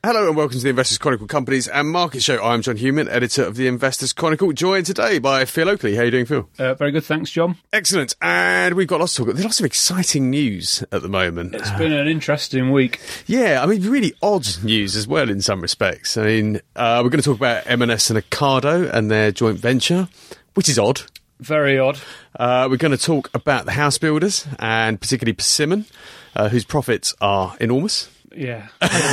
Hello and welcome to the Investors Chronicle Companies and Market Show. I'm John Hewman, editor of the Investors Chronicle, joined today by Phil Oakley. How are you doing, Phil? Very good, thanks, John. Excellent. And we've got lots to talk about. There's lots of exciting news at the moment. It's been an interesting week. Yeah, I mean, really odd news as well in some respects. I mean, we're going to talk about M&S and Ocado and their joint venture, which is odd. Very odd. We're going to talk about the house builders and particularly Persimmon, whose profits are enormous. Yeah.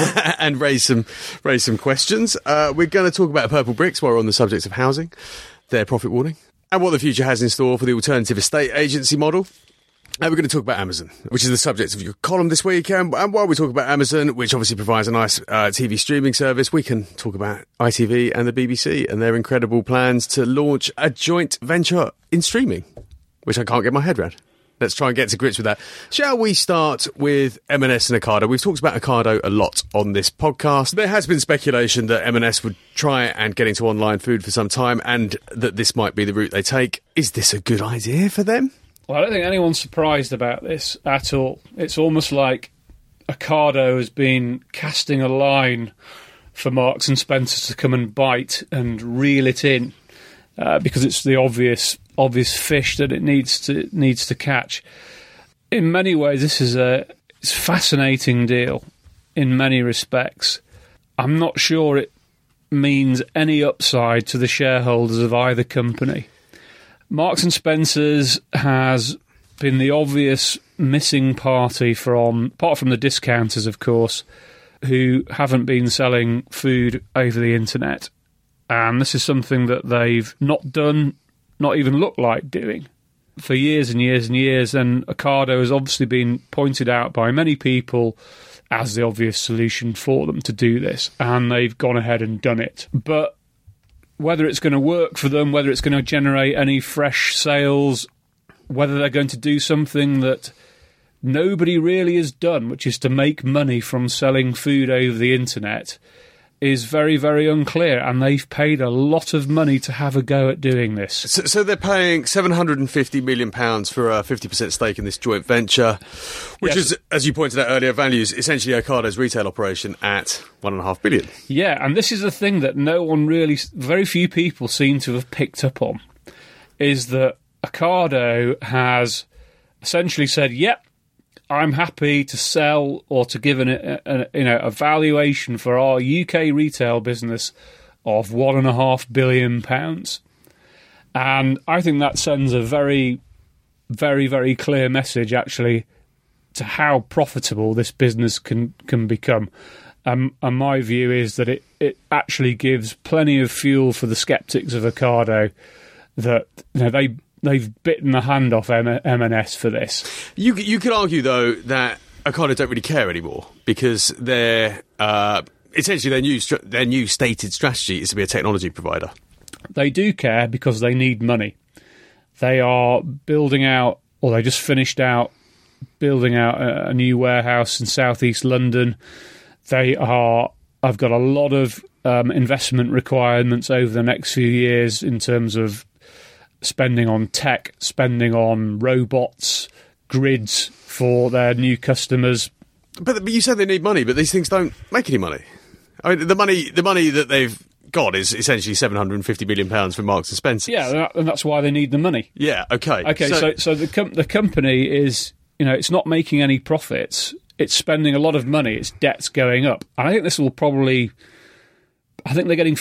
And raise some questions. We're going to talk about Purple Bricks while we're on the subject of housing, their profit warning, and what the future has in store for the alternative estate agency model. And we're going to talk about Amazon, which is the subject of your column this week. And while we talk about Amazon, which obviously provides a nice TV streaming service, we can talk about ITV and the BBC and their incredible plans to launch a joint venture in streaming, which I can't get my head around. Let's try and get to grips with that. Shall we start with M&S and Ocado? We've talked about Ocado a lot on this podcast. There has been speculation that M&S would try and get into online food for some time and that this might be the route they take. Is this a good idea for them? Well, I don't think anyone's surprised about this at all. It's almost like Ocado has been casting a line for Marks and Spencer to come and bite and reel it in because it's the obvious fish that it needs to catch. In many ways, this is it's a fascinating deal in many respects. I'm not sure it means any upside to the shareholders of either company. Marks and Spencer's has been the obvious missing party apart from the discounters, of course, who haven't been selling food over the internet. And this is something that they've not done, not even look like doing for years and years and years. And Ocado has obviously been pointed out by many people as the obvious solution for them to do this. And they've gone ahead and done it. But whether it's going to work for them, whether it's going to generate any fresh sales, whether they're going to do something that nobody really has done, which is to make money from selling food over the internet, is very, very unclear, and they've paid a lot of money to have a go at doing this. So they're paying £750 million for a 50% stake in this joint venture, which is, as you pointed out earlier, values essentially Ocado's retail operation at £1.5 billion. Yeah, and this is the thing that very few people seem to have picked up on, is that Ocado has essentially said, yep, I'm happy to sell or to give a valuation for our UK retail business of £1.5 billion. And I think that sends a very, very, very clear message, actually, to how profitable this business can become. And my view is that it actually gives plenty of fuel for the sceptics of Ocado that they've bitten the hand off M&S for this. You could argue, though, that Ocado don't really care anymore because they're essentially their new stated strategy is to be a technology provider. They do care because they need money. They are building out, or they just finished out building out a new warehouse in southeast London. I've got a lot of investment requirements over the next few years in terms of spending on tech, spending on robots, grids for their new customers. But you said they need money, but these things don't make any money. I mean, the money that they've got is essentially £750 million from Marks and Spencer. Yeah, and that's why they need the money. Yeah, okay. Okay, so the company is, it's not making any profits. It's spending a lot of money. Its debt's going up. And I think this will probably, they're getting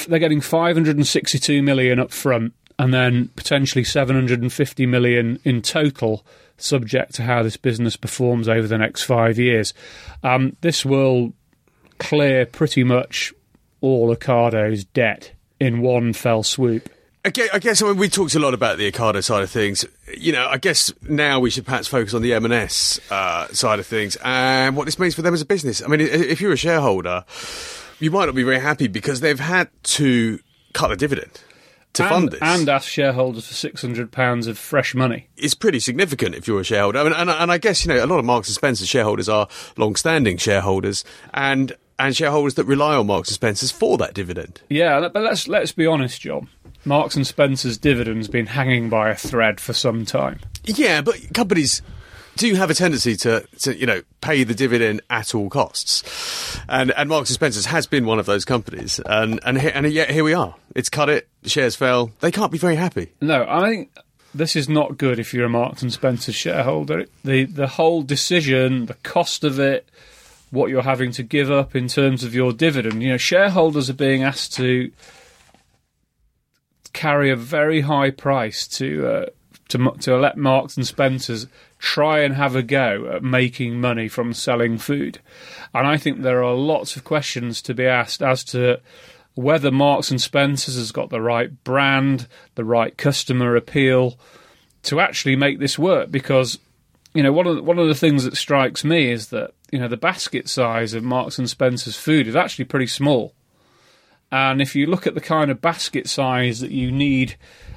£562 million up front, and then potentially $750 million in total, subject to how this business performs over the next 5 years. This will clear pretty much all Ocado's debt in one fell swoop. Okay, I guess we talked a lot about the Ocado side of things. I guess now we should perhaps focus on the M&S side of things and what this means for them as a business. I mean, if you're a shareholder, you might not be very happy because they've had to cut the dividend to fund this. And ask shareholders for £600 of fresh money. It's pretty significant if you're a shareholder. I mean, and I guess, a lot of Marks and Spencer shareholders are long-standing shareholders and shareholders that rely on Marks and Spencer's for that dividend. Yeah, but let's be honest, John. Marks and Spencer's dividend's been hanging by a thread for some time. Yeah, but companies do have a tendency to pay the dividend at all costs, and Marks and Spencer's has been one of those companies, and yet here we are. It's cut it. The shares fell. They can't be very happy. No, I think this is not good if you're a Marks and Spencer shareholder. The whole decision, the cost of it, what you're having to give up in terms of your dividend. Shareholders are being asked to carry a very high price to let Marks and Spencer's try and have a go at making money from selling food. And I think there are lots of questions to be asked as to whether Marks and Spencer's has got the right brand, the right customer appeal to actually make this work. Because, one of the things that strikes me is that, the basket size of Marks and Spencer's food is actually pretty small. And if you look at the kind of basket size that you need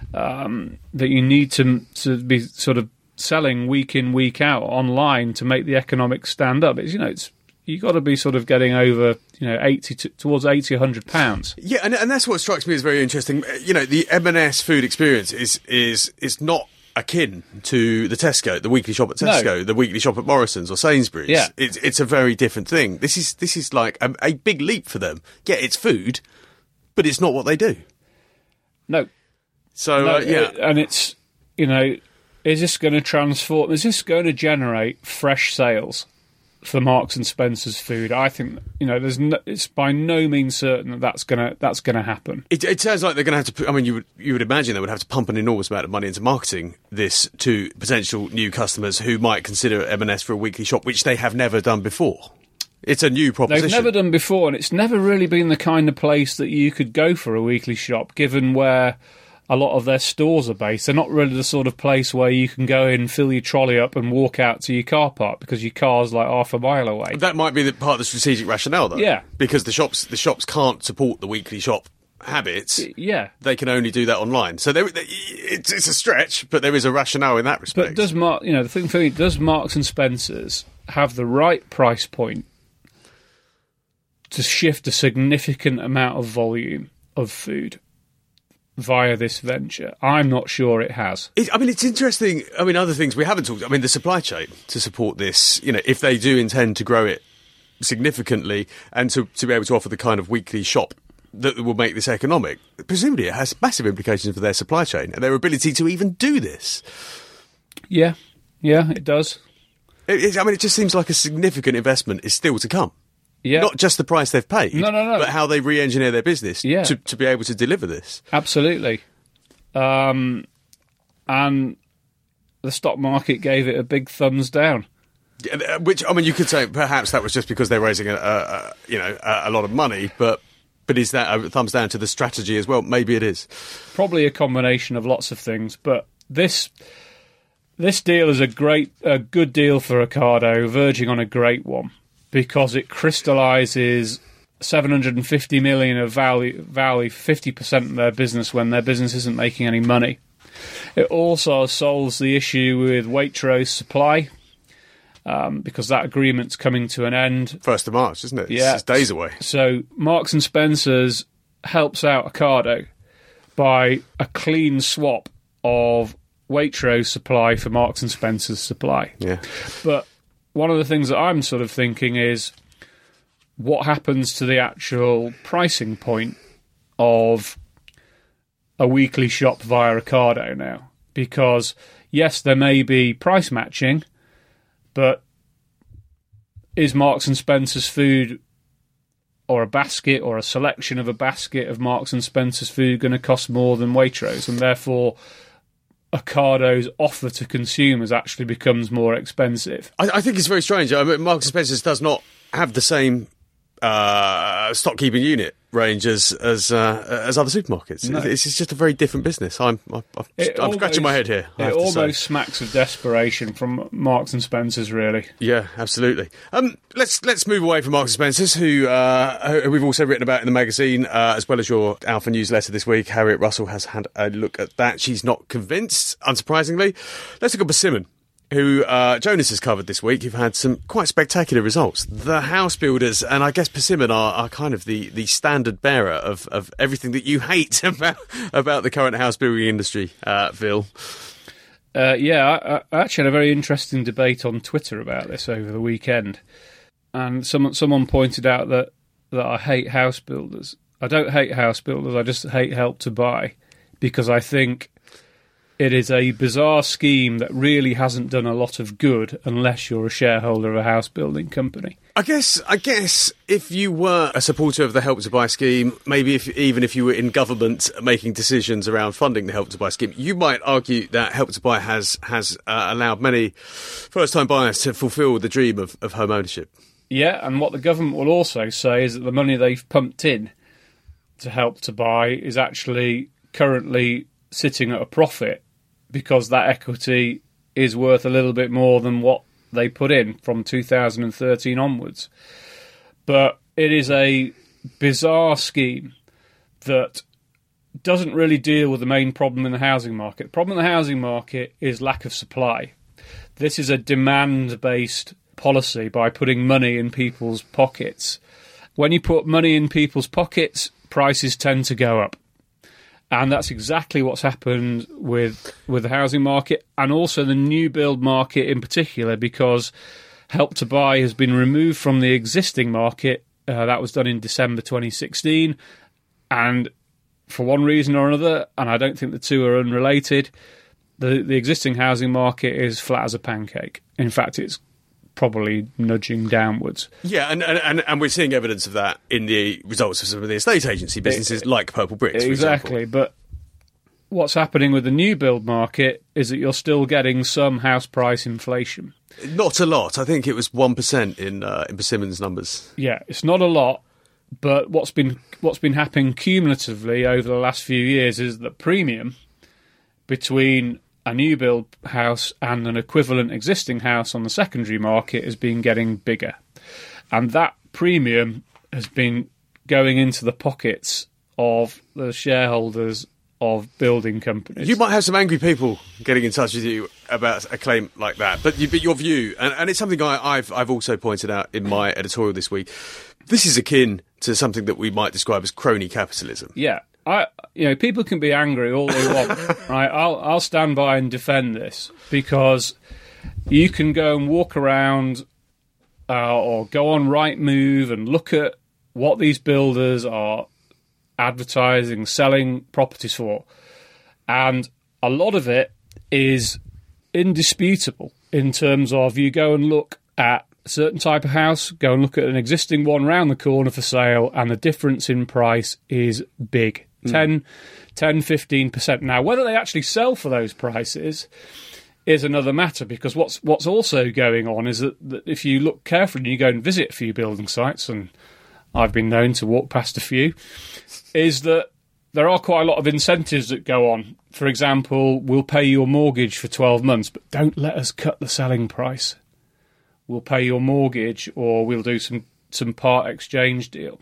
to be sort of selling week in, week out online to make the economics stand up, you've got to be sort of getting over, towards 80, £100. Yeah, and that's what strikes me as very interesting. The M&S food experience is not akin to the Tesco, the weekly shop at Tesco, the weekly shop at Morrison's or Sainsbury's. Yeah. It's a very different thing. This is like a big leap for them. Yeah, it's food, but it's not what they do. No. So, and it's, is this going to transform? Is this going to generate fresh sales for Marks and Spencer's food? I think it's by no means certain that's going to happen. It sounds like they're going to have to. I mean, you would imagine they would have to pump an enormous amount of money into marketing this to potential new customers who might consider M&S for a weekly shop, which they have never done before. It's a new proposition. They've never done before, and it's never really been the kind of place that you could go for a weekly shop, given where a lot of their stores are based. They're not really the sort of place where you can go in, fill your trolley up and walk out to your car park because your car's like half a mile away. That might be part of the strategic rationale, though. Yeah. Because the shops can't support the weekly shop habits. Yeah. They can only do that online. So it's a stretch, but there is a rationale in that respect. But the thing for me, does Marks and Spencer's have the right price point to shift a significant amount of volume of food via this venture? I'm not sure it has. It's interesting. Other things we haven't talked. The supply chain to support this. If they do intend to grow it significantly and to be able to offer the kind of weekly shop that will make this economic, presumably it has massive implications for their supply chain and their ability to even do this. Yeah, it does. It just seems like a significant investment is still to come. Yeah. Not just the price they've paid, no. but how they re-engineer their business to be able to deliver this. Absolutely. And the stock market gave it a big thumbs down. Which, you could say perhaps that was just because they're raising a lot of money, but is that a thumbs down to the strategy as well? Maybe it is. Probably a combination of lots of things, but this deal is a good deal for Ocado, verging on a great one, because it crystallises $750 million of value, 50% of their business when their business isn't making any money. It also solves the issue with Waitrose supply, because that agreement's coming to an end. 1st of March, isn't it? Yeah. It's days away. So Marks and Spencer's helps out Ocado by a clean swap of Waitrose supply for Marks and Spencer's supply. Yeah. But one of the things that I'm sort of thinking is what happens to the actual pricing point of a weekly shop via Ocado now? Because, yes, there may be price matching, but is Marks and Spencer's food or a basket or a selection of a basket of Marks and Spencer's food going to cost more than Waitrose? And therefore Ocado's offer to consumers actually becomes more expensive. I think it's very strange. Marks and Spencer's does not have the same stock keeping unit range as other supermarkets. No. It's just a very different business. I'm scratching my head here. It almost smacks of desperation from Marks and Spencer's, really. Yeah, absolutely. Let's move away from Marks and Spencer's, who we've also written about in the magazine, as well as your Alpha newsletter this week. Harriet Russell has had a look at that. She's not convinced, unsurprisingly. Let's look at Persimmon, who Jonas has covered this week, who've had some quite spectacular results. The house builders, and I guess Persimmon are kind of the standard bearer of everything that you hate about the current house building industry, Phil. I actually had a very interesting debate on Twitter about this over the weekend, and someone pointed out that I hate house builders. I don't hate house builders, I just hate Help to Buy, because I think it is a bizarre scheme that really hasn't done a lot of good unless you're a shareholder of a house building company. I guess if you were a supporter of the Help to Buy scheme, maybe even if you were in government making decisions around funding the Help to Buy scheme, you might argue that Help to Buy has allowed many first-time buyers to fulfil the dream of home ownership. Yeah, and what the government will also say is that the money they've pumped in to Help to Buy is actually currently sitting at a profit, because that equity is worth a little bit more than what they put in from 2013 onwards. But it is a bizarre scheme that doesn't really deal with the main problem in the housing market. The problem in the housing market is lack of supply. This is a demand-based policy by putting money in people's pockets. When you put money in people's pockets, prices tend to go up. And that's exactly what's happened with the housing market, and also the new build market in particular, because Help to Buy has been removed from the existing market. That was done in December 2016. And for one reason or another, and I don't think the two are unrelated, the existing housing market is flat as a pancake. In fact, it's probably nudging downwards. Yeah, and we're seeing evidence of that in the results of some of the estate agency businesses like Purple Bricks, for exactly, example. But what's happening with the new build market is that you're still getting some house price inflation. Not a lot. I think it was 1% in Persimmon's numbers. Yeah, it's not a lot, but what's been happening cumulatively over the last few years is that premium between a new build house and an equivalent existing house on the secondary market has been getting bigger. And that premium has been going into the pockets of the shareholders of building companies. You might have some angry people getting in touch with you about a claim like that, but your view, and it's something I've also pointed out in my editorial this week, this is akin to something that we might describe as crony capitalism. Yeah. People can be angry all they want, right? I'll stand by and defend this, because you can go and walk around or go on Rightmove and look at what these builders are advertising, selling properties for, and a lot of it is indisputable in terms of, you go and look at a certain type of house, go and look at an existing one round the corner for sale, and the difference in price is big. 10, 15%. Now, whether they actually sell for those prices is another matter, because what's also going on is that if you look carefully and you go and visit a few building sites, and I've been known to walk past a few, is that there are quite a lot of incentives that go on. For example, we'll pay your mortgage for 12 months, but don't let us cut the selling price. We'll pay your mortgage, or we'll do some part exchange deal.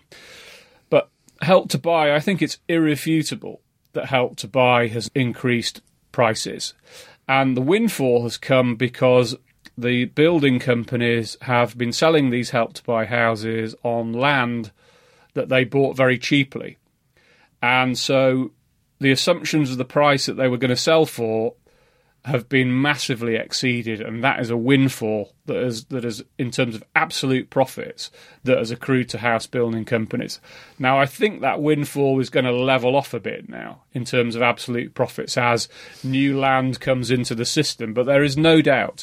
Help to Buy, I think it's irrefutable that Help to Buy has increased prices. And the windfall has come because the building companies have been selling these Help to Buy houses on land that they bought very cheaply. And so the assumptions of the price that they were going to sell for have been massively exceeded, and that is a windfall that is in terms of absolute profits, that has accrued to house building companies. Now, I think that windfall is going to level off a bit now in terms of absolute profits as new land comes into the system, but there is no doubt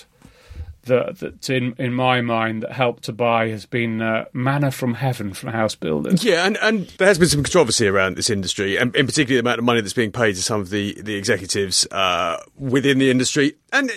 that in my mind, that Help to Buy has been manna from heaven for house builders. Yeah, and there has been some controversy around this industry, and in particular the amount of money that's being paid to some of the executives within the industry. And,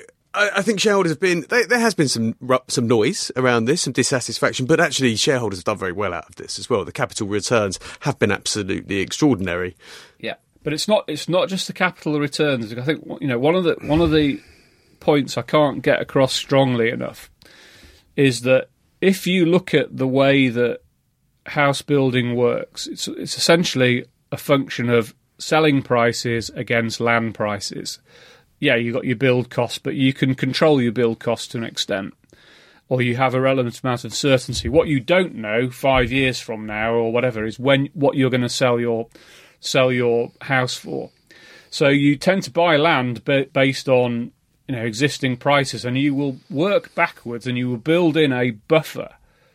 I think shareholders have been... There has been some noise around this, some dissatisfaction, but actually shareholders have done very well out of this as well. The capital returns have been absolutely extraordinary. Yeah, but it's not just the capital returns. I think, one of the points I can't get across strongly enough is that if you look at the way that house building works, it's essentially a function of selling prices against land prices. Yeah, you've got your build cost, but you can control your build cost to an extent, or you have a relevant amount of certainty. What you don't know 5 years from now or whatever is what you're going to sell your house for. So you tend to buy land based on existing prices, and you will work backwards and you will build in a buffer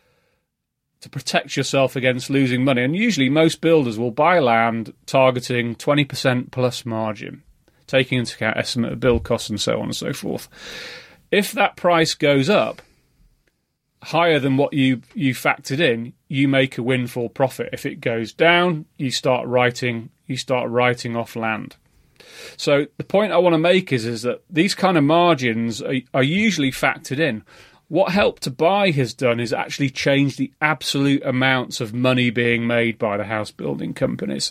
to protect yourself against losing money. And usually most builders will buy land targeting 20% plus margin, taking into account estimate of build costs and so on and so forth. If that price goes up higher than what you factored in, you make a windfall profit. If it goes down, you start writing off land. So the point I want to make is that these kind of margins are usually factored in. What Help to Buy has done is actually change the absolute amounts of money being made by the house building companies,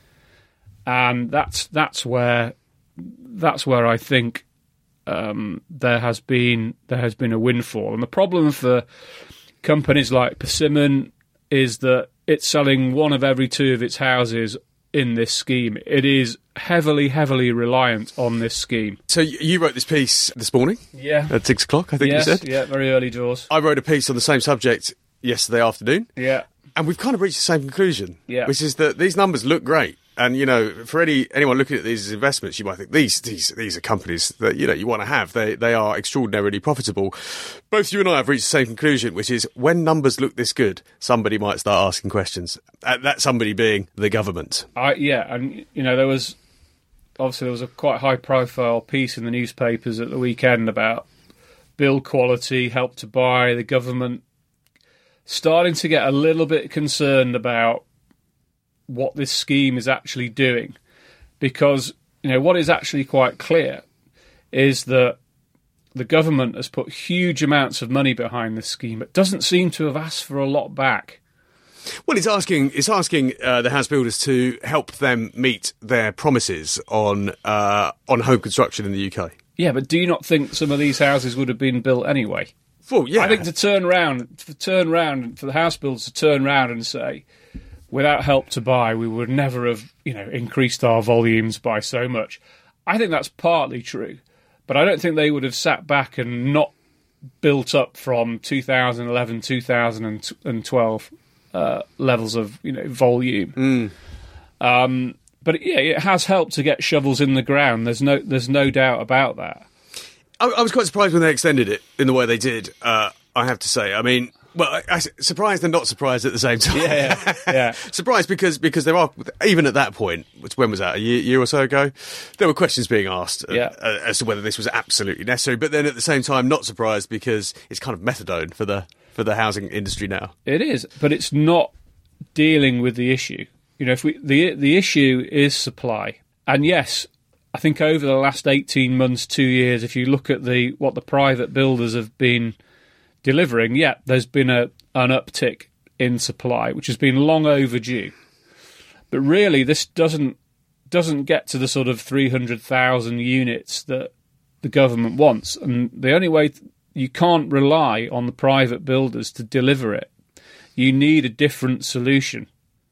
and that's where I think there has been a windfall. And the problem for companies like Persimmon is that it's selling one of every two of its houses in this scheme. It is heavily reliant on this scheme. So you wrote this piece this morning? Yeah. At 6 o'clock, I think you said? Yeah, very early doors. I wrote a piece on the same subject yesterday afternoon. Yeah. And we've kind of reached the same conclusion. Yeah. Which is that these numbers look great. And, for anyone looking at these investments, you might think these are companies that, you want to have. They are extraordinarily profitable. Both you and I have reached the same conclusion, which is when numbers look this good, somebody might start asking questions. That somebody being the government. And, there was a quite high-profile piece in the newspapers at the weekend about build quality, Help to Buy, the government starting to get a little bit concerned about what this scheme is actually doing, because what is actually quite clear is that the government has put huge amounts of money behind this scheme. It doesn't seem to have asked for a lot back. Well, it's asking the house builders to help them meet their promises on home construction in the UK. Yeah, but do you not think some of these houses would have been built anyway? Well, yeah. I think for the house builders to turn around and say, without Help to Buy, we would never have, increased our volumes by so much. I think that's partly true, but I don't think they would have sat back and not built up from 2011, 2012 levels of, volume. But it has helped to get shovels in the ground. There's no doubt about that. I was quite surprised when they extended it in the way they did. I have to say. I mean, well, surprised and not surprised at the same time. Yeah. Surprised because there are, even at that point, when was that, a year or so ago, there were questions being asked as to whether this was absolutely necessary. But then at the same time, not surprised because it's kind of methadone for the housing industry now. It is, but it's not dealing with the issue. The issue is supply, and yes, I think over the last 18 months, 2 years, if you look at what the private builders have been delivering, there's been an uptick in supply, which has been long overdue. But really, this doesn't get to the sort of 300,000 units that the government wants. And the only way you can't rely on the private builders to deliver it. You need a different solution.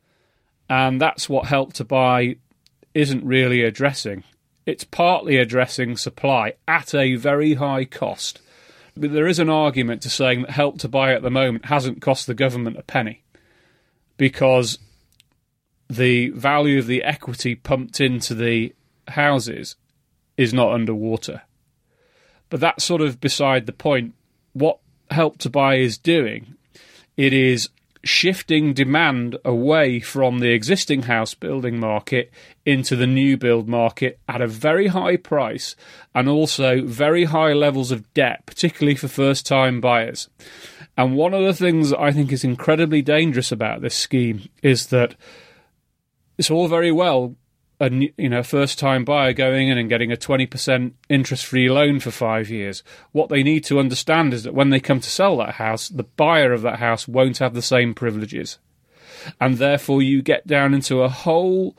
And that's what Help to Buy isn't really addressing. It's partly addressing supply at a very high cost. But there is an argument to saying that Help to Buy at the moment hasn't cost the government a penny, because the value of the equity pumped into the houses is not underwater. But that's sort of beside the point. What Help to Buy is doing, it is shifting demand away from the existing house building market into the new build market at a very high price, and also very high levels of debt, particularly for first-time buyers. And one of the things that I think is incredibly dangerous about this scheme is that it's all very well a first-time buyer going in and getting a 20% interest-free loan for 5 years. What they need to understand is that when they come to sell that house, the buyer of that house won't have the same privileges. And therefore you get down into a whole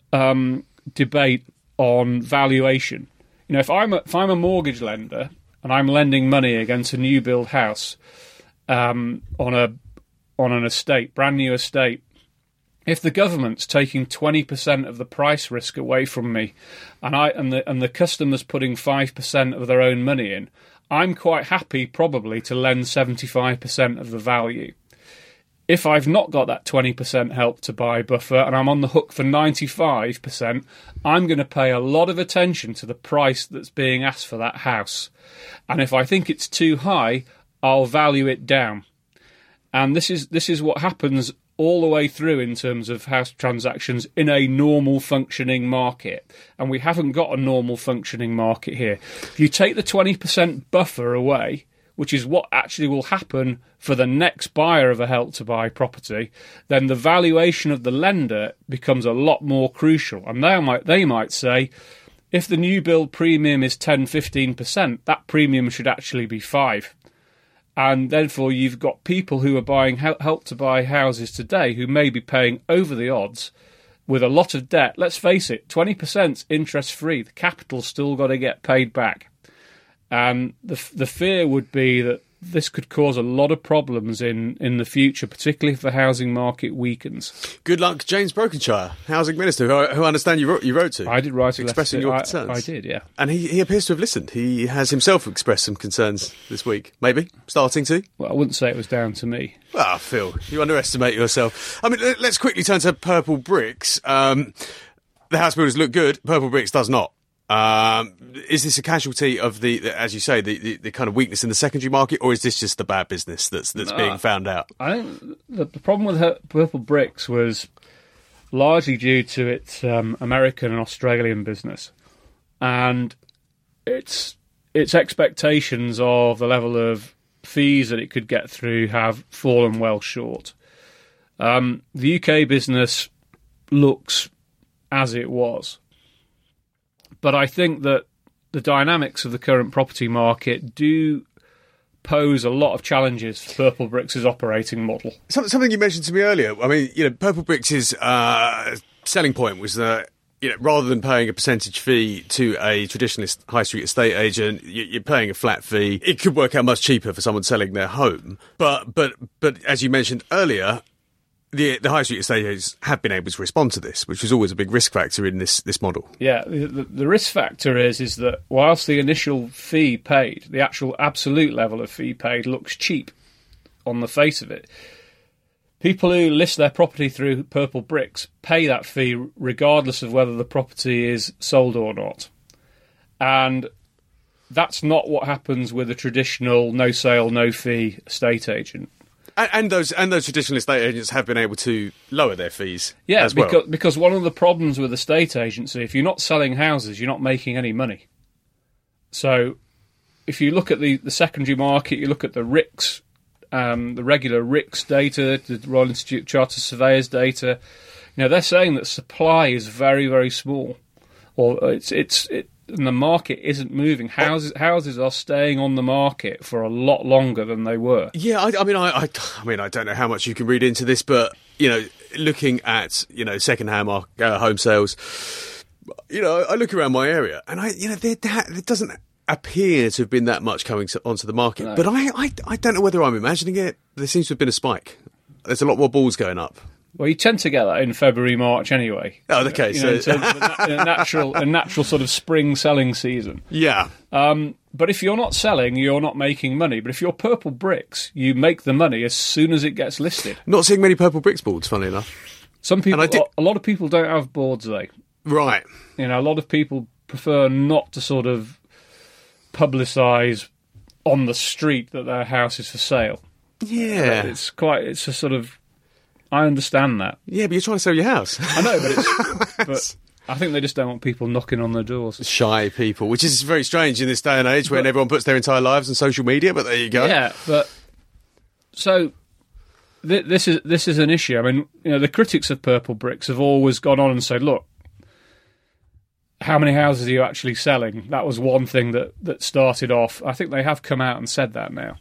debate on valuation. If I'm a mortgage lender and I'm lending money against a new build house on an estate, brand new estate, if the government's taking 20% of the price risk away from me, and the customer's putting 5% of their own money in, I'm quite happy probably to lend 75% of the value. if I've not got that 20% Help to Buy buffer and I'm on the hook for 95%, I'm going to pay a lot of attention to the price that's being asked for that house. And if I think it's too high, I'll value it down. And this is what happens all the way through in terms of house transactions in a normal functioning market. And we haven't got a normal functioning market here. If you take the 20% buffer away, which is what actually will happen for the next buyer of a Help to Buy property, then the valuation of the lender becomes a lot more crucial. And they might say, if the new build premium is 10-15%, that premium should actually be 5%. And therefore you've got people who are buying Help to Buy houses today who may be paying over the odds with a lot of debt. Let's face it, 20% interest-free. The capital's still got to get paid back. And the fear would be that this could cause a lot of problems in the future, particularly if the housing market weakens. Good luck, James Brokenshire, Housing Minister, who I understand you wrote to. I did write a letter expressing your concerns. I did, yeah. And he appears to have listened. He has himself expressed some concerns this week, maybe, starting to. Well, I wouldn't say it was down to me. Ah, Phil, you underestimate yourself. I mean, let's quickly turn to Purple Bricks. The house builders look good. Purple Bricks does not. Is this a casualty of as you say, the kind of weakness in the secondary market, or is this just the bad business that's being found out? I think the problem with Purple Bricks was largely due to its American and Australian business, and its expectations of the level of fees that it could get through have fallen well short. The UK business looks as it was. But I think that the dynamics of the current property market do pose a lot of challenges for Purple Bricks' operating model. Something you mentioned to me earlier. I mean, Purple Bricks' selling point was that, rather than paying a percentage fee to a traditionalist high street estate agent, you're paying a flat fee. It could work out much cheaper for someone selling their home. But as you mentioned earlier, the high street estate agents have been able to respond to this, which was always a big risk factor in this model. Yeah, the risk factor is that whilst the initial fee paid, the actual absolute level of fee paid looks cheap on the face of it, people who list their property through Purple Bricks pay that fee regardless of whether the property is sold or not. And that's not what happens with a traditional no sale, no fee estate agent. And those traditional estate agents have been able to lower their fees. Yeah, as well. because one of the problems with estate agency, if you're not selling houses, you're not making any money. So if you look at the secondary market, you look at the RICS, the regular RICS data, the Royal Institute of Chartered Surveyors data, they're saying that supply is very, very small, or and the market isn't moving. Houses are staying on the market for a lot longer than they were. Yeah, I mean, I don't know how much you can read into this, but looking at second-hand home sales, I look around my area, and there doesn't appear to have been that much coming onto the market. No. But I don't know whether I'm imagining it. There seems to have been a spike. There's a lot more balls going up. Well, you tend to get that in February, March anyway. Oh, okay. In terms of a natural sort of spring selling season. Yeah. But if you're not selling, you're not making money. But if you're Purple Bricks, you make the money as soon as it gets listed. Not seeing many Purple Bricks boards, funnily enough. Some people, a lot of people don't have boards, though. Right. A lot of people prefer not to sort of publicise on the street that their house is for sale. Yeah. It's a sort of... I understand that. Yeah, but you're trying to sell your house. I know, but I think they just don't want people knocking on their doors. Shy people, which is very strange in this day and age when everyone puts their entire lives on social media, but there you go. Yeah, but... So, this is an issue. I mean, the critics of Purple Bricks have always gone on and said, look, how many houses are you actually selling? That was one thing that started off. I think they have come out and said that now.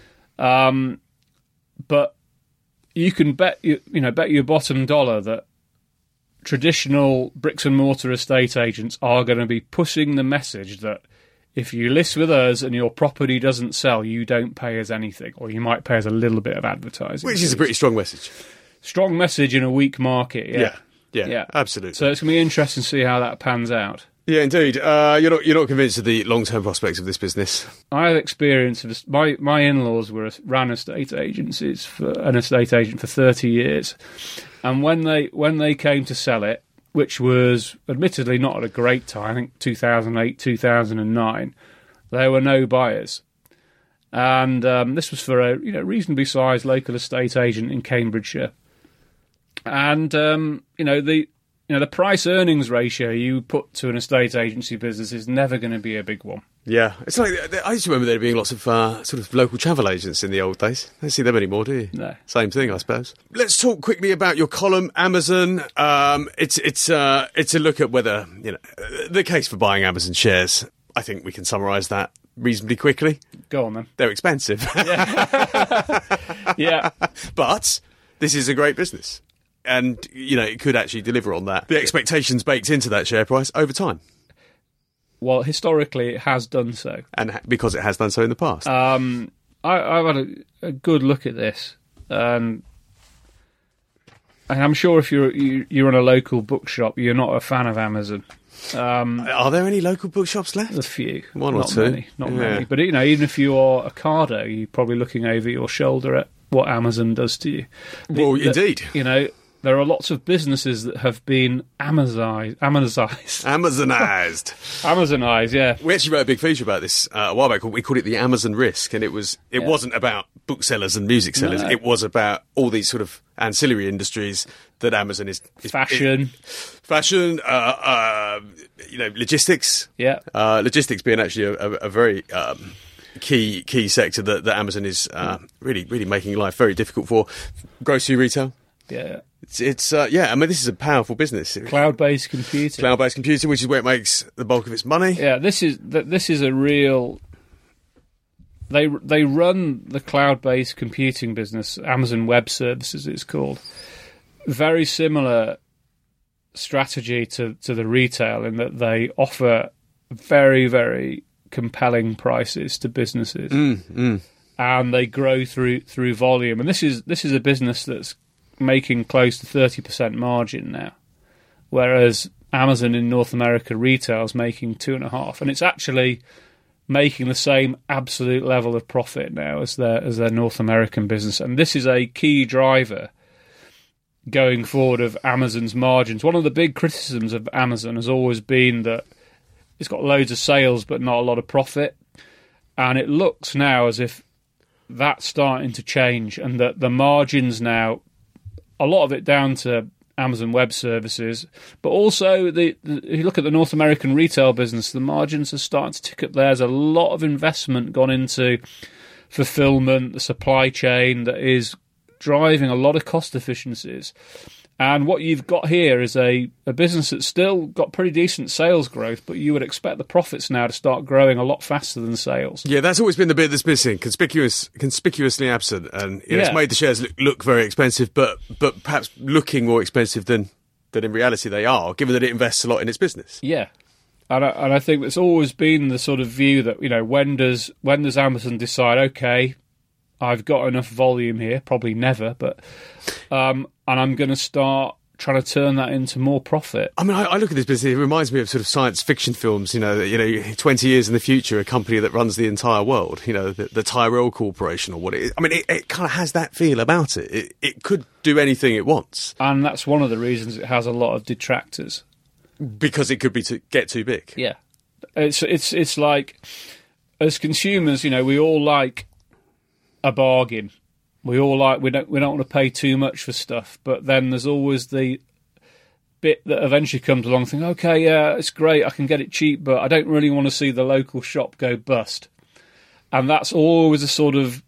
But... you can bet your bottom dollar that traditional bricks and mortar estate agents are going to be pushing the message that if you list with us and your property doesn't sell, you don't pay us anything, or you might pay us a little bit of advertising. Which is a pretty strong message. Strong message in a weak market, yeah. Yeah, absolutely. So it's going to be interesting to see how that pans out. Yeah, indeed. You're not convinced of the long-term prospects of this business. I have experience of this. My in-laws ran estate agencies an estate agent for 30 years, and when they came to sell it, which was admittedly not at a great time, I think 2008, 2009, there were no buyers. And this was for a reasonably sized local estate agent in Cambridgeshire. And the price earnings ratio you put to an estate agency business is never going to be a big one. Yeah, it's like I used to remember there being lots of sort of local travel agents in the old days. Don't see them anymore, do you? No. Same thing, I suppose. Let's talk quickly about your column, Amazon. It's a look at whether the case for buying Amazon shares. I think we can summarise that reasonably quickly. Go on then. They're expensive. Yeah. But this is a great business. And, it could actually deliver on that. The expectations baked into that share price over time. Well, historically, it has done so. And because it has done so in the past. I've had a good look at this. And I'm sure if you're in a local bookshop, you're not a fan of Amazon. Are there any local bookshops left? A few. One or not two. Not many. But, even if you are a Ocado, you're probably looking over your shoulder at what Amazon does to you. Well, indeed. There are lots of businesses that have been Amazonized. Amazonized, yeah. We actually wrote a big feature about this a while back. We called it the Amazon risk, and it wasn't about booksellers and music sellers. No. It was about all these sort of ancillary industries that Amazon is fashion, logistics. Yeah, logistics being actually a very key sector that Amazon is really making life very difficult for. Grocery retail. Yeah. This is a powerful business. Cloud-based computing, which is where it makes the bulk of its money. Yeah, this is a real. They run the cloud-based computing business, Amazon Web Services it's called. Very similar strategy to the retail in that they offer very, very compelling prices to businesses, and they grow through volume. And this is a business that's making close to 30% margin now, whereas Amazon in North America retail is making 2.5%, and it's actually making the same absolute level of profit now as their North American business. And this is a key driver going forward of Amazon's margins. One of the big criticisms of Amazon has always been that it's got loads of sales but not a lot of profit, and it looks now as if that's starting to change, and that the margins now, a lot of it down to Amazon Web Services, but also if you look at the North American retail business, the margins are starting to tick up there. There's a lot of investment gone into fulfillment, the supply chain, that is driving a lot of cost efficiencies. And what you've got here is a business that's still got pretty decent sales growth, but you would expect the profits now to start growing a lot faster than sales. Yeah, that's always been the bit that's missing, conspicuously absent. And it's made the shares look very expensive, but perhaps looking more expensive than in reality they are, given that it invests a lot in its business. Yeah. And I think it's always been the sort of view that, when does Amazon decide, okay, I've got enough volume here, probably never, but and I'm going to start trying to turn that into more profit. I mean, I look at this business, it reminds me of sort of science fiction films, 20 years in the future, a company that runs the entire world, the Tyrell Corporation or what it is. I mean, it kind of has that feel about it. It could do anything it wants. And that's one of the reasons it has a lot of detractors. Because it could be get too big. Yeah. It's like, as consumers, we all like a bargain. We don't want to pay too much for stuff, but then there's always the bit that eventually comes along, think, okay, yeah, it's great, I can get it cheap, but I don't really want to see the local shop go bust. And that's always a sort of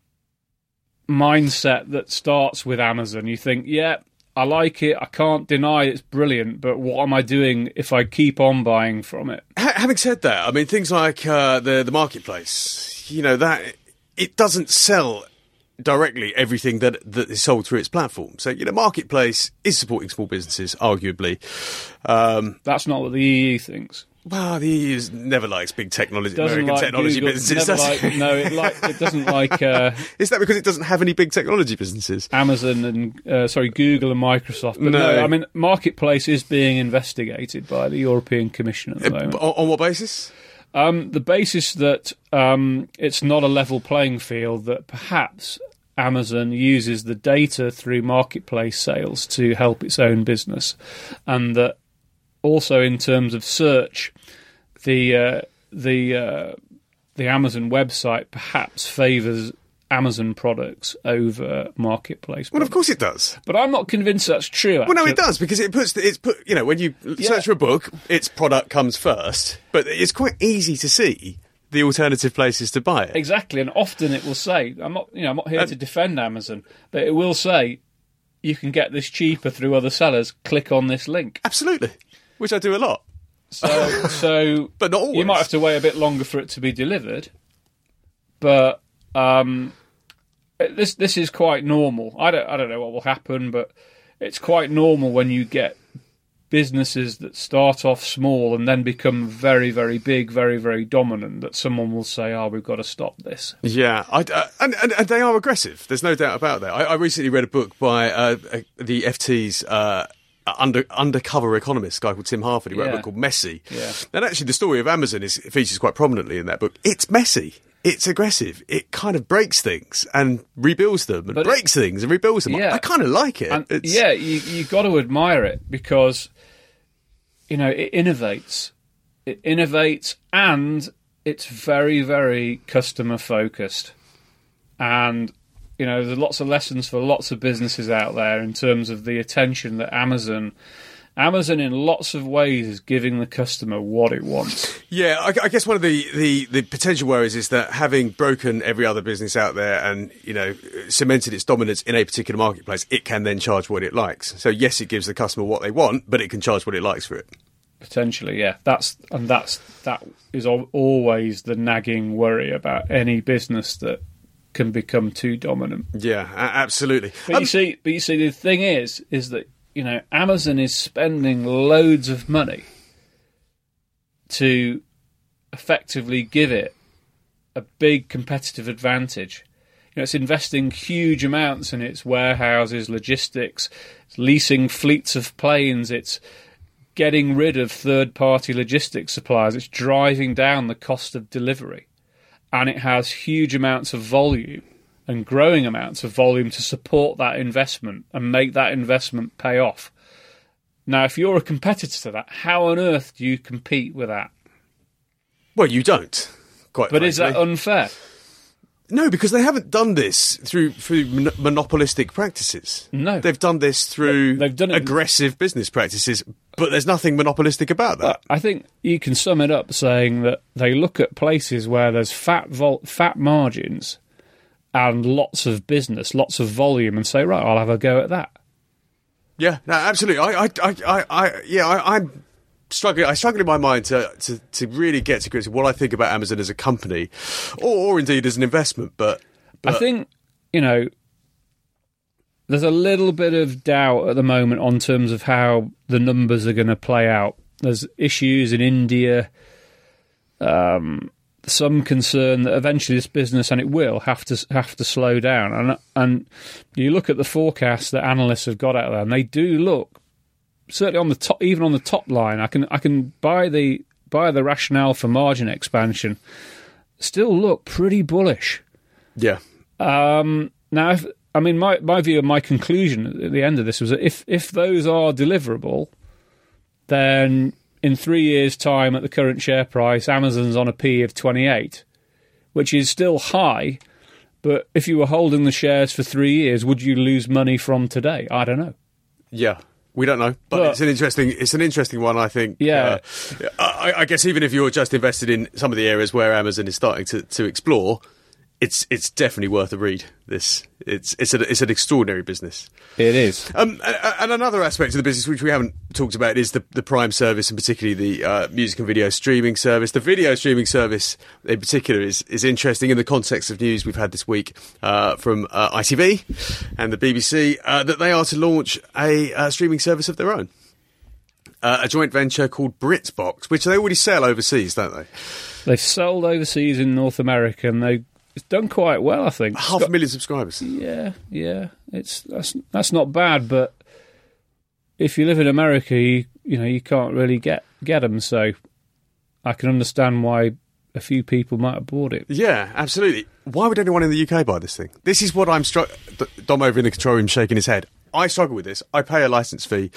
mindset that starts with Amazon. You think, yeah, I like it, I can't deny it's brilliant, but what am I doing if I keep on buying from it? Having said that, I mean, things like the marketplace, that it doesn't sell directly everything that is sold through its platform. So, Marketplace is supporting small businesses, arguably. That's not what the EU thinks. Well, the EU never likes big technology, Doesn't American like technology Google, businesses. never does it? no, it doesn't like Is that because it doesn't have any big technology businesses? Amazon and Google and Microsoft. But no, I mean, Marketplace is being investigated by the European Commission at the moment. On what basis? The basis that it's not a level playing field, that perhaps Amazon uses the data through Marketplace sales to help its own business, and that also in terms of search, the Amazon website perhaps favours Amazon products over Marketplace products. Well, of course it does. But I'm not convinced that's true. Well, no, it does, because when you search for a book, its product comes first, but it's quite easy to see the alternative places to buy it. Exactly, and often it will say, I'm not here to defend Amazon, but it will say, you can get this cheaper through other sellers, click on this link. Absolutely, which I do a lot. So but not always. You might have to wait a bit longer for it to be delivered, but this is quite normal. I don't know what will happen, but it's quite normal when you get businesses that start off small and then become very, very big, very, very dominant, that someone will say, we've got to stop this. Yeah, and they are aggressive. There's no doubt about that. I recently read a book by the FT's undercover economist, a guy called Tim Harford. He wrote a book called Messy. Yeah. And actually the story of Amazon features quite prominently in that book. It's messy. It's aggressive. It kind of breaks things and rebuilds them, and breaks things and rebuilds them. Yeah. I kind of like it. And you got to admire it, because it innovates. It innovates, and it's very, very customer focused. And there's lots of lessons for lots of businesses out there in terms of the attention that Amazon in lots of ways is giving the customer what it wants. Yeah, I guess one of the potential worries is that, having broken every other business out there and cemented its dominance in a particular marketplace, it can then charge what it likes. So yes, it gives the customer what they want, but it can charge what it likes for it. Potentially, yeah. That is always the nagging worry about any business that can become too dominant. Yeah, absolutely. But you see, the thing is that Amazon is spending loads of money to effectively give it a big competitive advantage. It's investing huge amounts in its warehouses, logistics, it's leasing fleets of planes, it's getting rid of third-party logistics suppliers, it's driving down the cost of delivery, and it has huge amounts of volume and growing amounts of volume to support that investment and make that investment pay off. Now, if you're a competitor to that, how on earth do you compete with that? Well, you don't, quite frankly. Is that unfair? No, because they haven't done this through monopolistic practices. No. They've done this through They've done it aggressive business practices, but there's nothing monopolistic about that. I think you can sum it up saying that they look at places where there's fat margins and lots of business, lots of volume, and say, right, I'll have a go at that. Yeah, no, absolutely. I'm struggling. I struggle in my mind to really get to grips with what I think about Amazon as a company, or indeed as an investment. But I think there's a little bit of doubt at the moment on terms of how the numbers are going to play out. There's issues in India. Some concern that eventually this business, and it will, have to slow down. And you look at the forecasts that analysts have got out there, and they do look, certainly on the top, even on the top line, I can buy the rationale for margin expansion, still look pretty bullish. Yeah. Now, my view and my conclusion at the end of this was that if those are deliverable, then in 3 years' time, at the current share price, Amazon's on a P of 28, which is still high. But if you were holding the shares for 3 years, would you lose money from today? I don't know. Yeah, we don't know, but it's an interesting one, I think. Yeah, I guess even if you're just invested in some of the areas where Amazon is starting to explore, it's definitely worth a read. It's an extraordinary business. It is. And another aspect of the business which we haven't talked about is the Prime service, and particularly the music and video streaming service. The video streaming service in particular is interesting in the context of news we've had this week from ITV and the BBC that they are to launch a streaming service of their own. a joint venture called BritBox, which they already sell overseas, don't they? They've sold overseas in North America, and it's done quite well, I think. 500,000 subscribers. Yeah. That's not bad, but if you live in America, you can't really get them. So I can understand why a few people might have bought it. Yeah, absolutely. Why would anyone in the UK buy this thing? This is what I'm Dom over in the control room shaking his head. I struggle with this. I pay a licence fee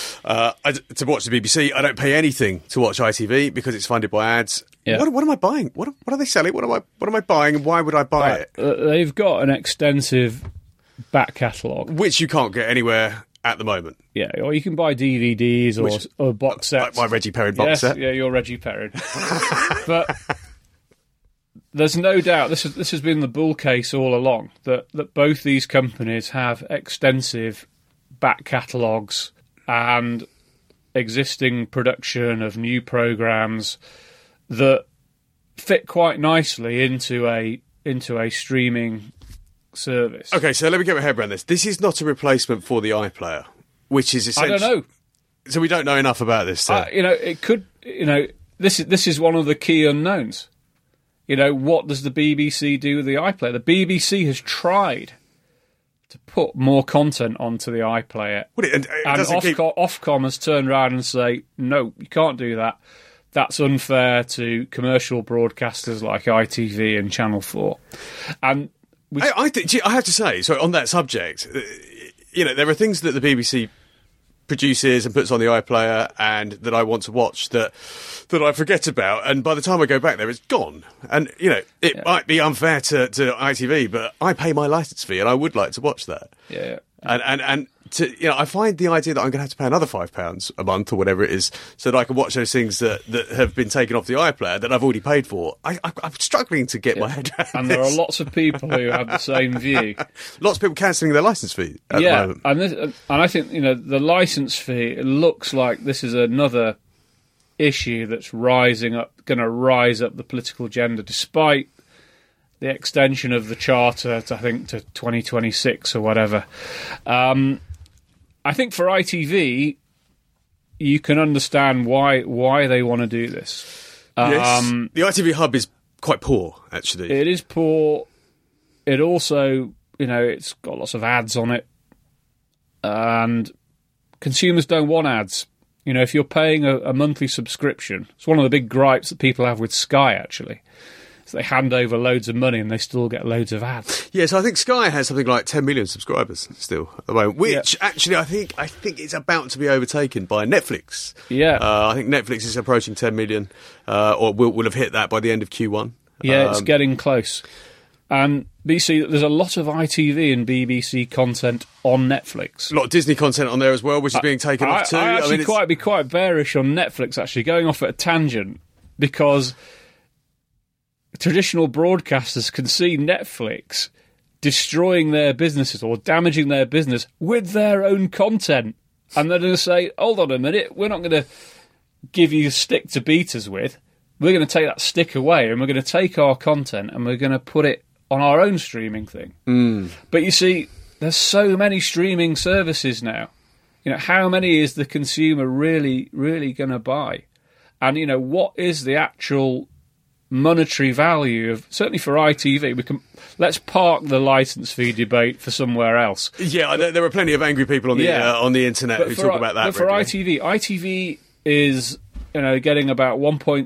to watch the BBC. I don't pay anything to watch ITV because it's funded by ads. Yeah. What am I buying? What are they selling? What am I buying, and why would I buy it? They've got an extensive back catalogue, which you can't get anywhere at the moment. Yeah, or you can buy DVDs or box sets. Like my Reggie Perrin box set. Yeah, you're Reggie Perrin. But there's no doubt this has been the bull case all along, that both these companies have extensive back catalogues and existing production of new programmes that fit quite nicely into a streaming service. Okay, so let me get my head around this. This is not a replacement for the iPlayer, which is essentially... I don't know. So we don't know enough about this. It could... This is one of the key unknowns. What does the BBC do with the iPlayer? The BBC has tried to put more content onto the iPlayer. And Ofcom has turned around and say, no, you can't do that. That's unfair to commercial broadcasters like ITV and Channel 4. And I have to say, so on that subject, there are things that the BBC produces and puts on the iPlayer and that I want to watch that I forget about, and by the time I go back there, it's gone. And it might be unfair to ITV, but I pay my licence fee, and I would like to watch that. Yeah. And I find the idea that I'm going to have to pay another £5 a month or whatever it is, so that I can watch those things that have been taken off the iPlayer that I've already paid for. I'm struggling to get my head around and this. There are lots of people who have the same view. Lots of people cancelling their licence fee at the moment. And I think the licence fee, it looks like this is another issue that's going to rise up the political agenda, despite the extension of the charter to 2026 or whatever. I think for ITV, you can understand why they want to do this. Yes. The ITV hub is quite poor, actually. It is poor. It also, it's got lots of ads on it, and consumers don't want ads. If you're paying a monthly subscription, it's one of the big gripes that people have with Sky, actually. So they hand over loads of money and they still get loads of ads. Yeah, so I think Sky has something like 10 million subscribers still at the moment, which actually I think it's about to be overtaken by Netflix. Yeah. I think Netflix is approaching 10 million, or will have hit that by the end of Q1. Yeah, it's getting close. And BBC, there's a lot of ITV and BBC content on Netflix. A lot of Disney content on there as well, which is being taken off too. I actually be quite bearish on Netflix, actually, going off at a tangent, because traditional broadcasters can see Netflix destroying their businesses or damaging their business with their own content. And they're going to say, hold on a minute, we're not going to give you a stick to beat us with. We're going to take that stick away and we're going to take our content and we're going to put it on our own streaming thing. But you see, there's so many streaming services now. How many is the consumer really, really going to buy? And, what is the actual monetary value of, certainly for ITV, let's park the licence fee debate for somewhere else. Yeah, there are plenty of angry people on the internet who talk about that. But for ITV is getting about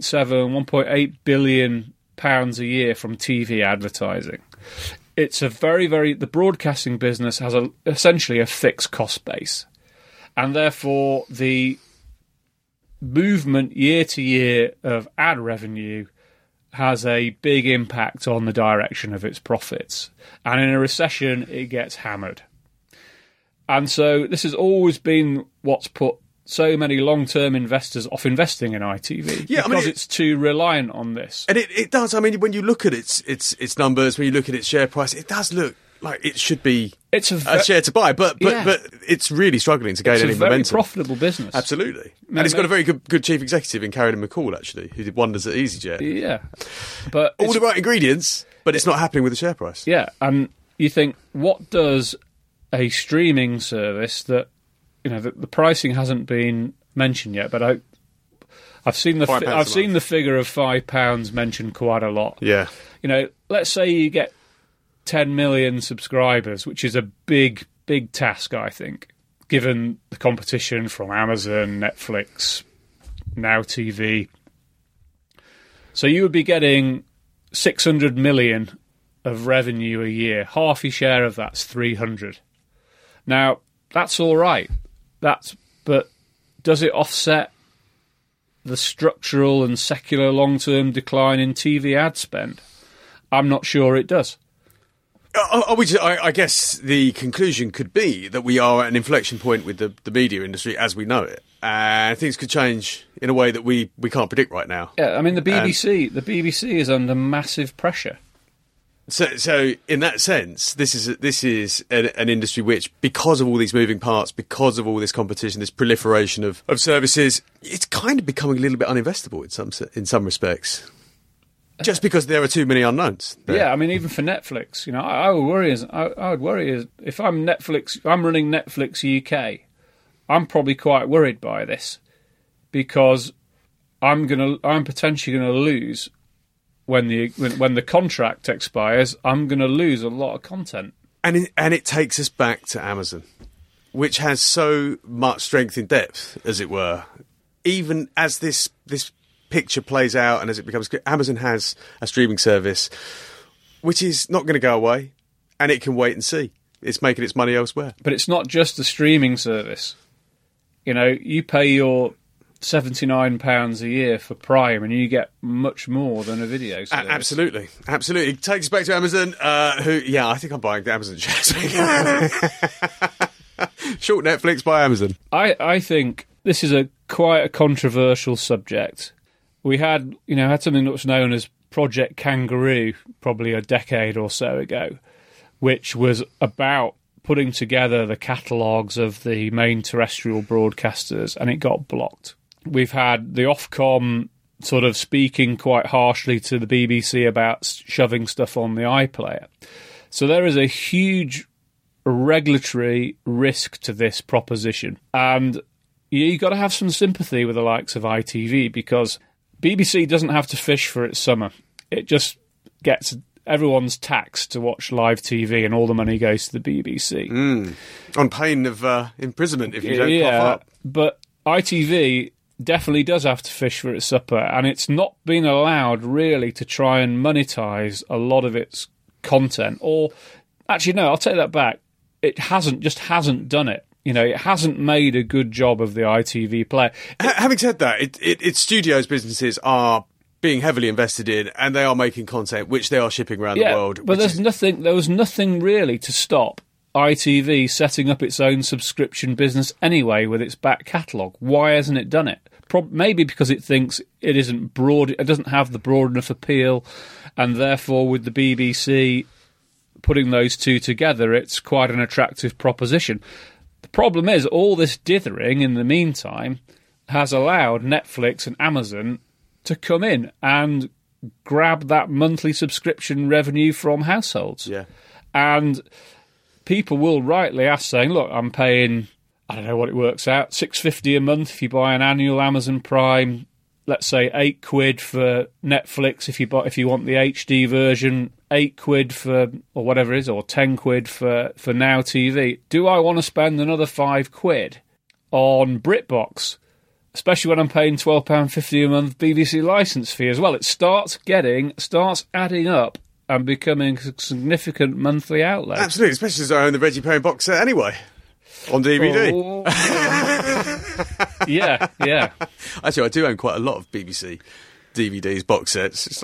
1.8 billion pounds a year from TV advertising. It's a the broadcasting business has essentially a fixed cost base, and therefore the movement year to year of ad revenue has a big impact on the direction of its profits. And in a recession, it gets hammered. And so this has always been what's put so many long-term investors off investing in ITV, because it's too reliant on this. And it does. I mean, when you look at its numbers, when you look at its share price, it does look like it should be a share to buy, but it's really struggling to gain any momentum. It's a very profitable business. Absolutely. And it's got a very good chief executive in Carolyn McCall, actually, who did wonders at EasyJet. Yeah. But all the right ingredients, but it's not happening with the share price. Yeah, and you think, what does a streaming service that, the pricing hasn't been mentioned yet, but I've seen the figure of £5 mentioned quite a lot. Yeah. You know, let's say you get 10 million subscribers, which is a big task, I think, given the competition from Amazon, Netflix, Now TV. So you would be getting 600 million of revenue a year. Half your share of that's 300. Now, that's all right. But does it offset the structural and secular long-term decline in TV ad spend? I'm not sure it does. I guess the conclusion could be that we are at an inflection point with the media industry as we know it, and things could change in a way that we can't predict right now. Yeah, I mean the BBC is under massive pressure. So in that sense, this is an industry which, because of all these moving parts, because of all this competition, this proliferation of services, it's kind of becoming a little bit uninvestable in some respects. Just because there are too many unknowns. There. Yeah, I mean, even for Netflix, you know, I would worry if I'm Netflix, I'm running Netflix UK, I'm probably quite worried by this because I'm potentially gonna lose when the contract expires. I'm gonna lose a lot of content, and it takes us back to Amazon, which has so much strength in depth, as it were. Even as this picture plays out and as it becomes clear, Amazon has a streaming service which is not going to go away, and it can wait and see. It's making its money elsewhere. But it's not just the streaming service. You know, you pay your £79 a year for Prime and you get much more than a video service. Absolutely. It takes us back to Amazon, I think I'm buying the Amazon shares. Short Netflix, buy Amazon. I think this is quite a controversial subject. We had something that was known as Project Kangaroo probably a decade or so ago, which was about putting together the catalogues of the main terrestrial broadcasters, and it got blocked. We've had the Ofcom sort of speaking quite harshly to the BBC about shoving stuff on the iPlayer. So there is a huge regulatory risk to this proposition, and you've got to have some sympathy with the likes of ITV, because BBC doesn't have to fish for its summer. It just gets everyone's taxed to watch live TV, and all the money goes to the BBC. On pain of imprisonment if you don't cough up. But ITV definitely does have to fish for its supper, and it's not been allowed really to try and monetise a lot of its content. Or, actually, no, I'll take that back. It hasn't done it. You know, it hasn't made a good job of the ITV player. Having said that, its studios businesses are being heavily invested in, and they are making content which they are shipping around the world. But there was nothing really to stop ITV setting up its own subscription business anyway with its back catalogue. Why hasn't it done it? Maybe because it thinks it isn't broad. It doesn't have the broad enough appeal, and therefore with the BBC putting those two together, it's quite an attractive proposition. The problem is, all this dithering in the meantime has allowed Netflix and Amazon to come in and grab that monthly subscription revenue from households. Yeah. And people will rightly ask, saying, look, I'm paying, I don't know what it works out, $6.50 a month if you buy an annual Amazon Prime, let's say £8 for Netflix if you want the HD version, £8 for, or whatever it is, or £10 for Now TV. Do I want to spend another £5 on BritBox, especially when I'm paying £12.50 a month BBC licence fee as well? It starts adding up and becoming a significant monthly outlay. Absolutely, especially as I own the Reggie Perrin box set anyway. On DVD. Oh. Yeah. Actually, I do own quite a lot of BBC DVDs, box sets.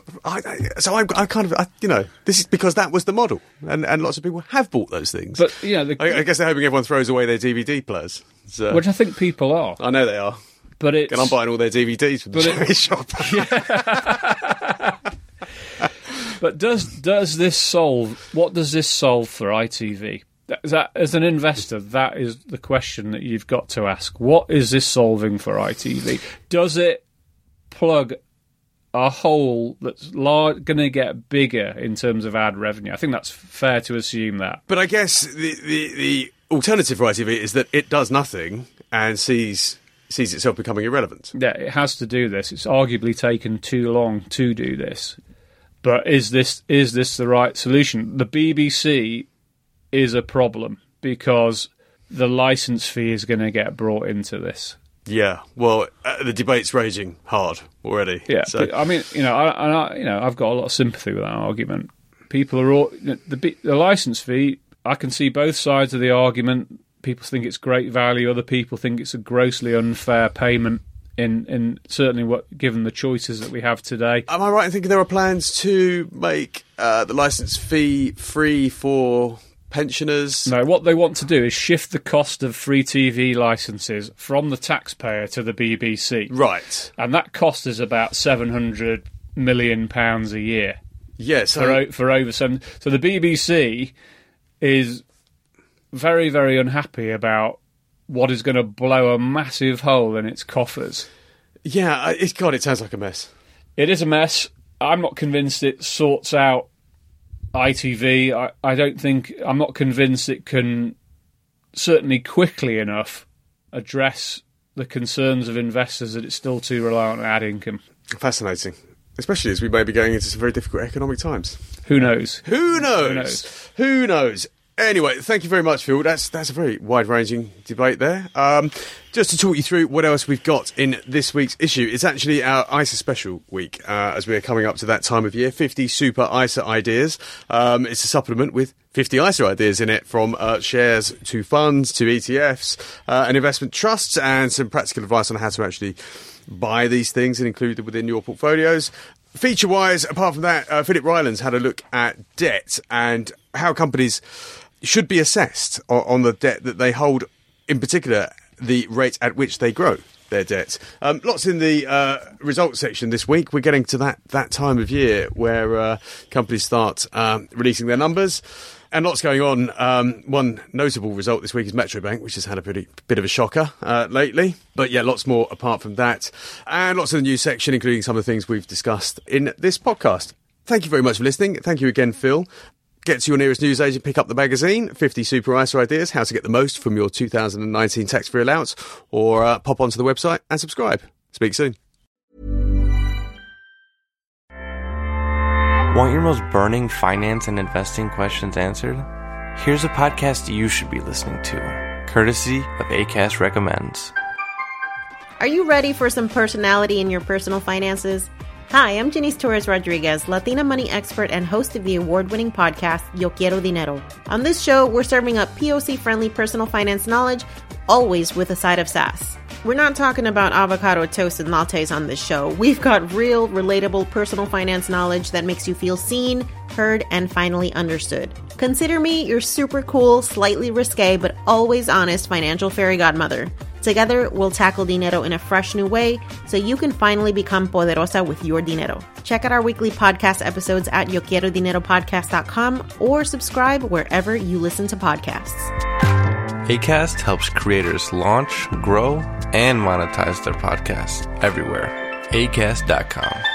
This is because that was the model, and lots of people have bought those things. But I guess they're hoping everyone throws away their DVD players. So, which I think people are. I know they are. But and I'm buying all their DVDs from the charity shop. Yeah. But does this solve? What does this solve for ITV? That, as an investor, that is the question that you've got to ask. What is this solving for ITV? Does it plug a hole that's going to get bigger in terms of ad revenue? I think that's fair to assume that. But I guess the alternative for ITV is that it does nothing and sees sees itself becoming irrelevant. Yeah, it has to do this. It's arguably taken too long to do this. But is this the right solution? The BBC is a problem because the licence fee is going to get brought into this. Yeah, well, the debate's raging hard already. Yeah, so. but, I mean, I've got a lot of sympathy with that argument. People are all the licence fee. I can see both sides of the argument. People think it's great value. Other people think it's a grossly unfair payment. In certainly given the choices that we have today. Am I right in thinking there are plans to make the licence fee free for pensioners? No, what they want to do is shift the cost of free TV licences from the taxpayer to the BBC. Right. And that cost is about £700 million a year. Yes. For over 7. So the BBC is very, very unhappy about what is going to blow a massive hole in its coffers. Yeah, it sounds like a mess. It is a mess. I'm not convinced it sorts out ITV. I'm not convinced it can, certainly quickly enough, address the concerns of investors that it's still too reliant on ad income. Fascinating. Especially as we may be going into some very difficult economic times. Who knows? Who knows? Anyway, thank you very much, Phil. That's a very wide-ranging debate there. Just to talk you through what else we've got in this week's issue, it's actually our ISA special week, as we're coming up to that time of year. 50 super ISA ideas. It's a supplement with 50 ISA ideas in it, from shares to funds to ETFs and investment trusts, and some practical advice on how to actually buy these things and include them within your portfolios. Feature-wise, apart from that, Philip Rylands had a look at debt and how companies should be assessed on the debt that they hold, in particular, the rate at which they grow their debt. Lots in the results section this week. We're getting to that time of year where companies start releasing their numbers. And lots going on. One notable result this week is Metro Bank, which has had a bit of a shocker lately. But yeah, lots more apart from that. And lots of the news section, including some of the things we've discussed in this podcast. Thank you very much for listening. Thank you again, Phil. Get to your nearest newsagent, pick up the magazine, 50 Super ISA Ideas, how to get the most from your 2019 tax-free allowance, or pop onto the website and subscribe. Speak soon. Want your most burning finance and investing questions answered? Here's a podcast you should be listening to, courtesy of Acast Recommends. Are you ready for some personality in your personal finances? Hi, I'm Janice Torres-Rodriguez, Latina money expert and host of the award-winning podcast, Yo Quiero Dinero. On this show, we're serving up POC-friendly personal finance knowledge, always with a side of sass. We're not talking about avocado toast and lattes on this show. We've got real, relatable personal finance knowledge that makes you feel seen, heard, and finally understood. Consider me your super cool, slightly risque, but always honest financial fairy godmother. Together, we'll tackle dinero in a fresh new way so you can finally become poderosa with your dinero. Check out our weekly podcast episodes at YoQuieroDineroPodcast.com or subscribe wherever you listen to podcasts. Acast helps creators launch, grow, and monetize their podcasts everywhere. Acast.com.